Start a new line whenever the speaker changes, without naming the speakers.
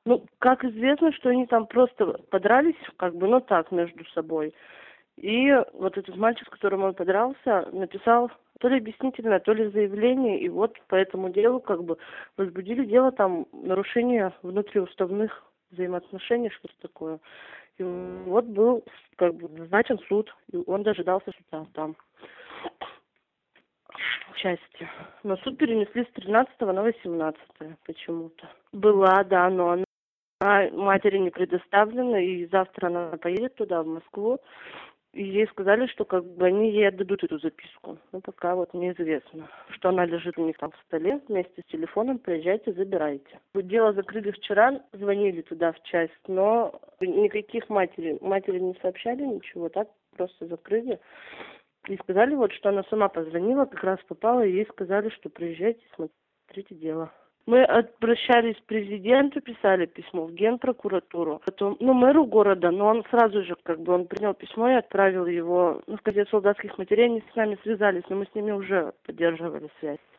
Ну, как известно, что они там просто подрались, как бы, ну так, между собой. И вот этот мальчик, с которым он подрался, написал то ли объяснительное, то ли заявление, и вот по этому делу как бы возбудили дело там нарушение внутриуставных взаимоотношений, что-то такое. И вот был как бы назначен суд, и он дожидался суда там в части. Но суд перенесли с 13 на 18 почему-то. Была, да, но она матери не предоставлена, и завтра она поедет туда, в Москву. И ей сказали, что как бы они ей отдадут эту записку. Ну, пока вот неизвестно, что она лежит у них там в столе вместе с телефоном, приезжайте, забирайте. Дело закрыли вчера, звонили туда в часть, но никаких матери не сообщали ничего, так просто закрыли. И сказали вот, что она сама позвонила, как раз попала, и ей сказали, что приезжайте, смотрите дело. Мы обращались к президенту, писали письмо в Генпрокуратуру, потом, мэру города, но он сразу же, как бы, он принял письмо и отправил его, в Комитет солдатских матерей, они с нами связались, но мы с ними уже поддерживали связь.